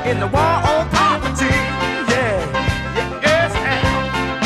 in the war on poverty. Yeah, yeah, yes, and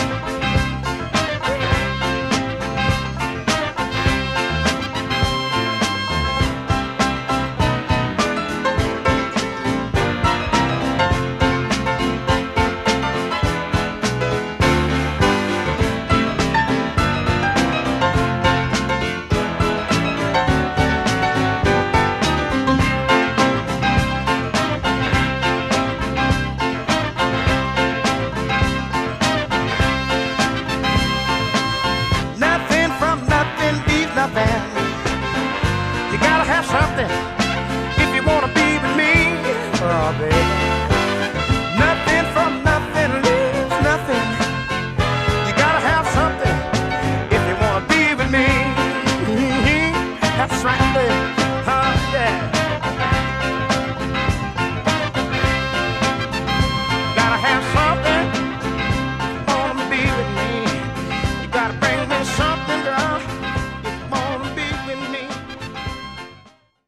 nothing. You gotta have something if you wanna be with me. Oh, baby. Nothing from nothing leaves nothing. You gotta have something if you wanna be with me. That's right there.